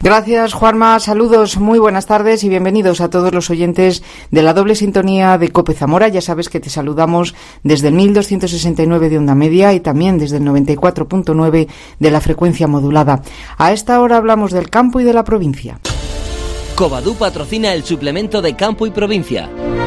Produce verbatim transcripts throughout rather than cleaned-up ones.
Gracias, Juanma. Saludos, muy buenas tardes y bienvenidos a todos los oyentes de la doble sintonía de COPE Zamora. Ya sabes que te saludamos desde el mil doscientos sesenta y nueve de onda media y también desde el noventa y cuatro punto nueve de la frecuencia modulada. A esta hora hablamos del campo y de la provincia. Covadú patrocina el suplemento de campo y provincia.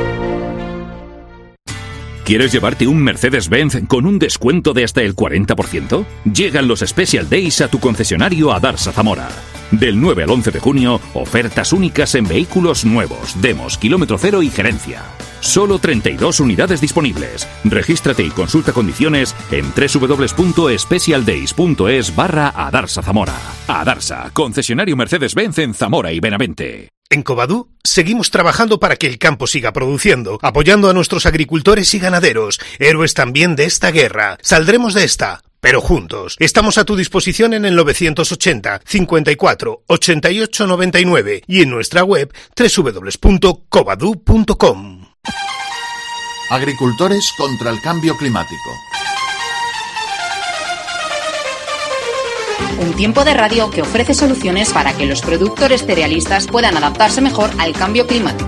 ¿Quieres llevarte un Mercedes-Benz con un descuento de hasta el cuarenta por ciento? Llegan los Special Days a tu concesionario Adarsa Zamora. Del nueve al once de junio, ofertas únicas en vehículos nuevos, demos, kilómetro cero y gerencia. Solo treinta y dos unidades disponibles. Regístrate y consulta condiciones en doble u doble u doble u punto special days punto es barra Adarsa Zamora. Adarsa, concesionario Mercedes-Benz en Zamora y Benavente. En Covadú seguimos trabajando para que el campo siga produciendo, apoyando a nuestros agricultores y ganaderos, héroes también de esta guerra. Saldremos de esta, pero juntos. Estamos a tu disposición en el novecientos ochenta, cincuenta y cuatro, ochenta y ocho, noventa y nueve y en nuestra web doble u doble u doble u punto covadú punto com. Agricultores contra el cambio climático. Un tiempo de radio que ofrece soluciones para que los productores cerealistas puedan adaptarse mejor al cambio climático.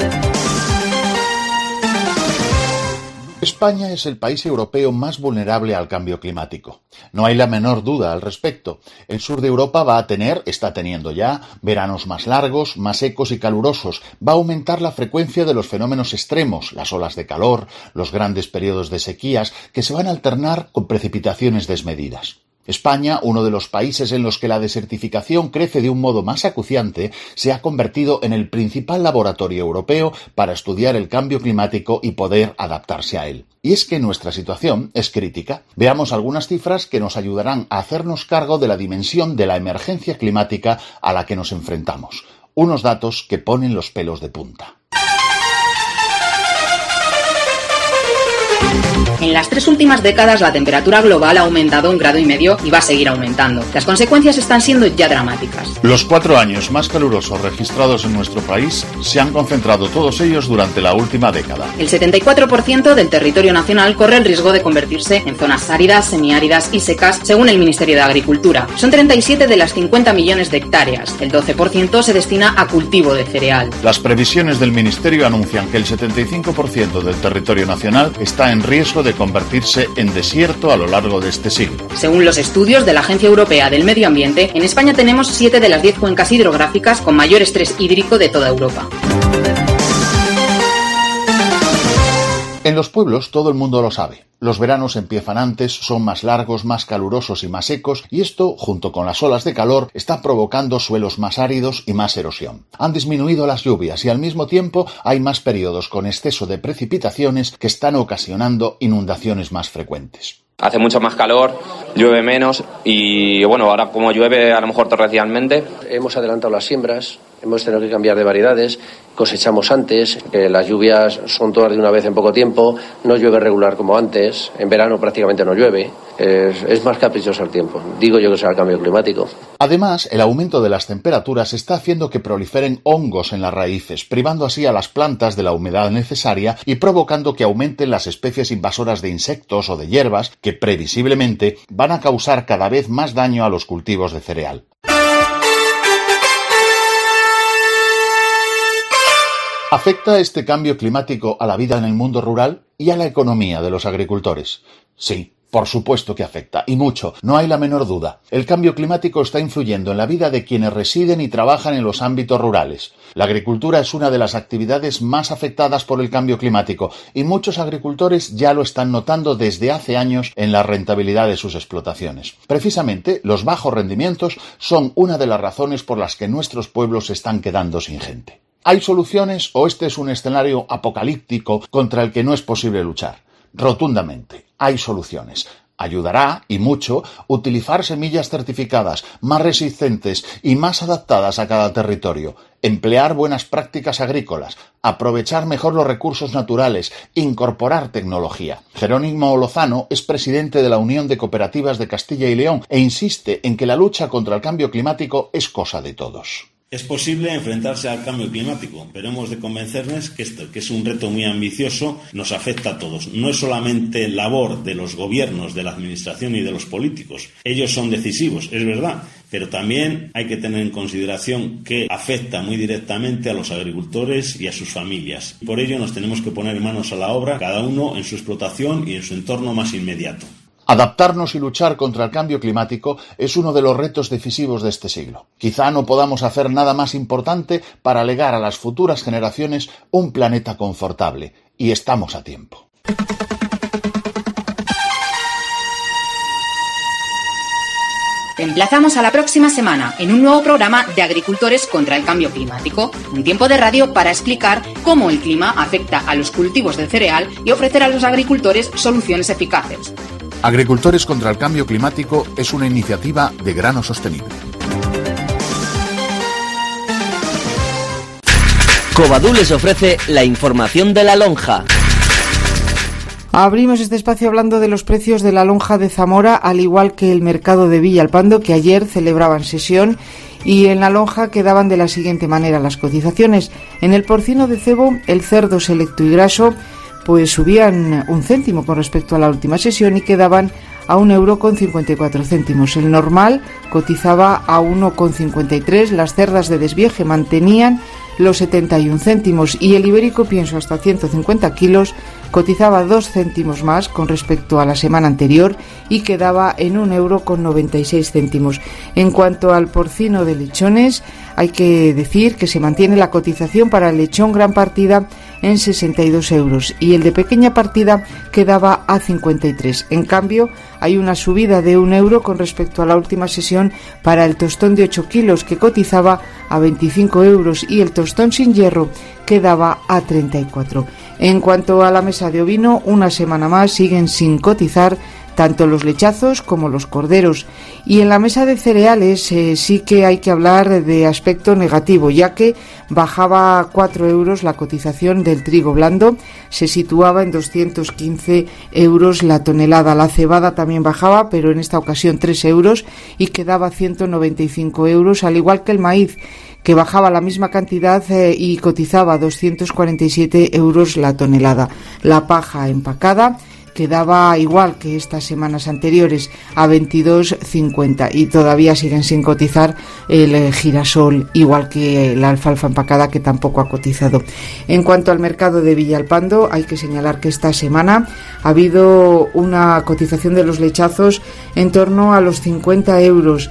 España es el país europeo más vulnerable al cambio climático. No hay la menor duda al respecto. El sur de Europa va a tener, está teniendo ya, veranos más largos, más secos y calurosos. Va a aumentar la frecuencia de los fenómenos extremos, las olas de calor, los grandes periodos de sequías, que se van a alternar con precipitaciones desmedidas. España, uno de los países en los que la desertificación crece de un modo más acuciante, se ha convertido en el principal laboratorio europeo para estudiar el cambio climático y poder adaptarse a él. Y es que nuestra situación es crítica. Veamos algunas cifras que nos ayudarán a hacernos cargo de la dimensión de la emergencia climática a la que nos enfrentamos. Unos datos que ponen los pelos de punta. En las tres últimas décadas la temperatura global ha aumentado un grado y medio y va a seguir aumentando. Las consecuencias están siendo ya dramáticas. Los cuatro años más calurosos registrados en nuestro país se han concentrado todos ellos durante la última década. El setenta y cuatro por ciento del territorio nacional corre el riesgo de convertirse en zonas áridas, semiáridas y secas, según el Ministerio de Agricultura. Son treinta y siete de las cincuenta millones de hectáreas. El doce por ciento se destina a cultivo de cereal. Las previsiones del Ministerio anuncian que el setenta y cinco por ciento del territorio nacional está en riesgo de convertirse en desierto a lo largo de este siglo. Según los estudios de la Agencia Europea del Medio Ambiente, en España tenemos siete de las diez cuencas hidrográficas con mayor estrés hídrico de toda Europa. En los pueblos todo el mundo lo sabe. Los veranos empiezan antes, son más largos, más calurosos y más secos, y esto, junto con las olas de calor, está provocando suelos más áridos y más erosión. Han disminuido las lluvias y al mismo tiempo hay más periodos con exceso de precipitaciones que están ocasionando inundaciones más frecuentes. Hace mucho más calor, llueve menos y bueno, ahora como llueve a lo mejor torrencialmente. Hemos adelantado las siembras, hemos tenido que cambiar de variedades, cosechamos antes, eh, las lluvias son todas de una vez en poco tiempo, no llueve regular como antes, en verano prácticamente no llueve, es, es más caprichoso el tiempo, digo yo que será el cambio climático. Además, el aumento de las temperaturas está haciendo que proliferen hongos en las raíces, privando así a las plantas de la humedad necesaria y provocando que aumenten las especies invasoras de insectos o de hierbas que previsiblemente van a causar cada vez más daño a los cultivos de cereal. ¿Afecta este cambio climático a la vida en el mundo rural y a la economía de los agricultores? Sí, por supuesto que afecta, y mucho, no hay la menor duda. El cambio climático está influyendo en la vida de quienes residen y trabajan en los ámbitos rurales. La agricultura es una de las actividades más afectadas por el cambio climático, y muchos agricultores ya lo están notando desde hace años en la rentabilidad de sus explotaciones. Precisamente, los bajos rendimientos son una de las razones por las que nuestros pueblos se están quedando sin gente. ¿Hay soluciones o este es un escenario apocalíptico contra el que no es posible luchar? Rotundamente, hay soluciones. Ayudará, y mucho, utilizar semillas certificadas, más resistentes y más adaptadas a cada territorio, emplear buenas prácticas agrícolas, aprovechar mejor los recursos naturales, incorporar tecnología. Jerónimo Lozano es presidente de la Unión de Cooperativas de Castilla y León e insiste en que la lucha contra el cambio climático es cosa de todos. Es posible enfrentarse al cambio climático, pero hemos de convencernos que esto, que es un reto muy ambicioso, nos afecta a todos. No es solamente labor de los gobiernos, de la administración y de los políticos. Ellos son decisivos, es verdad, pero también hay que tener en consideración que afecta muy directamente a los agricultores y a sus familias. Por ello nos tenemos que poner manos a la obra, cada uno en su explotación y en su entorno más inmediato. Adaptarnos y luchar contra el cambio climático es uno de los retos decisivos de este siglo. Quizá no podamos hacer nada más importante para legar a las futuras generaciones un planeta confortable, y estamos a tiempo. Te emplazamos a la próxima semana en un nuevo programa de Agricultores contra el Cambio Climático, un tiempo de radio para explicar cómo el clima afecta a los cultivos de cereal y ofrecer a los agricultores soluciones eficaces. Agricultores contra el Cambio Climático es una iniciativa de Grano Sostenible. Covadú les ofrece la información de la lonja. Abrimos este espacio hablando de los precios de la lonja de Zamora, al igual que el mercado de Villalpando, que ayer celebraban sesión, y en la lonja quedaban de la siguiente manera las cotizaciones. En el porcino de cebo, el cerdo selecto y graso, pues subían un céntimo con respecto a la última sesión y quedaban a un euro con cincuenta y cuatro céntimos. El normal cotizaba a uno con cincuenta y tres, las cerdas de desvieje mantenían los setenta y un céntimos y el ibérico pienso hasta ciento cincuenta kilos cotizaba dos céntimos más con respecto a la semana anterior y quedaba en un euro con noventa y seis céntimos. En cuanto al porcino de lechones, hay que decir que se mantiene la cotización para el lechón gran partida en sesenta y dos euros y el de pequeña partida quedaba a cincuenta y tres. En cambio, hay una subida de un euro con respecto a la última sesión para el tostón de ocho kilos que cotizaba a veinticinco euros y el tostón sin hierro quedaba a treinta y cuatro. En cuanto a la mesa de ovino, una semana más siguen sin cotizar tanto los lechazos como los corderos. Y en la mesa de cereales eh, sí que hay que hablar de aspecto negativo, ya que bajaba cuatro euros la cotización del trigo blando, se situaba en doscientos quince euros la tonelada. La cebada también bajaba, pero en esta ocasión tres euros y quedaba ciento noventa y cinco euros, al igual que el maíz, que bajaba la misma cantidad eh, y cotizaba doscientos cuarenta y siete euros la tonelada. La paja empacada quedaba igual que estas semanas anteriores a veintidós cincuenta y todavía siguen sin cotizar el girasol, igual que la alfalfa empacada, que tampoco ha cotizado. En cuanto al mercado de Villalpando, hay que señalar que esta semana ha habido una cotización de los lechazos en torno a los cincuenta euros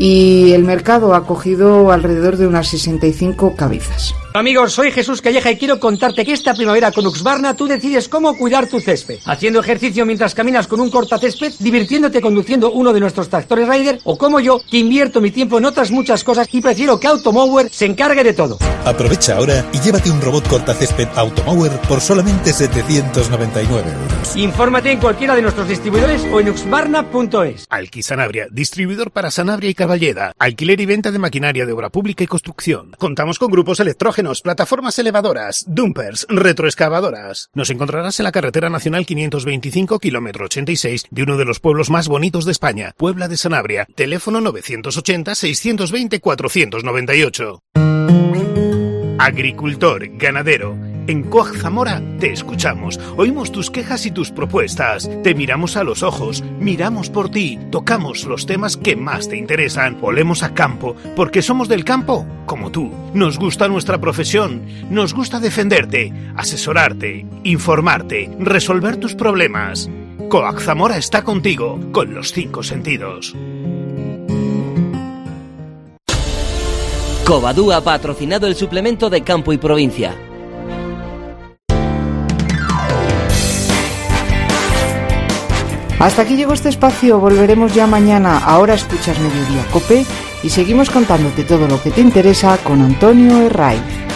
y el mercado ha cogido alrededor de unas sesenta y cinco cabezas. Amigos, soy Jesús Calleja y quiero contarte que esta primavera con Husqvarna tú decides cómo cuidar tu césped. Haciendo ejercicio mientras caminas con un cortacésped, divirtiéndote conduciendo uno de nuestros tractores Raider, o como yo, que invierto mi tiempo en otras muchas cosas y prefiero que Automower se encargue de todo. Aprovecha ahora y llévate un robot cortacésped Automower por solamente setecientos noventa y nueve euros. Infórmate en cualquiera de nuestros distribuidores o en husqvarna punto es. Alqui Sanabria, distribuidor para Sanabria y Carballeda. Alquiler y venta de maquinaria de obra pública y construcción. Contamos con grupos electrógenos, plataformas elevadoras, dumpers, retroexcavadoras. Nos encontrarás en la carretera nacional quinientos veinticinco, kilómetro ochenta y seis, de uno de los pueblos más bonitos de España, Puebla de Sanabria. Teléfono novecientos ochenta, seiscientos veinte, cuatrocientos noventa y ocho. Agricultor, ganadero. En Coag Zamora te escuchamos, oímos tus quejas y tus propuestas, te miramos a los ojos, miramos por ti, tocamos los temas que más te interesan, olemos a campo, porque somos del campo, como tú. Nos gusta nuestra profesión, nos gusta defenderte, asesorarte, informarte, resolver tus problemas. Coag Zamora está contigo, con los cinco sentidos. Covadú ha patrocinado el suplemento de Campo y Provincia. Hasta aquí llegó este espacio, volveremos ya mañana. Ahora escuchas Mediodía Cope y seguimos contándote todo lo que te interesa con Antonio Herray.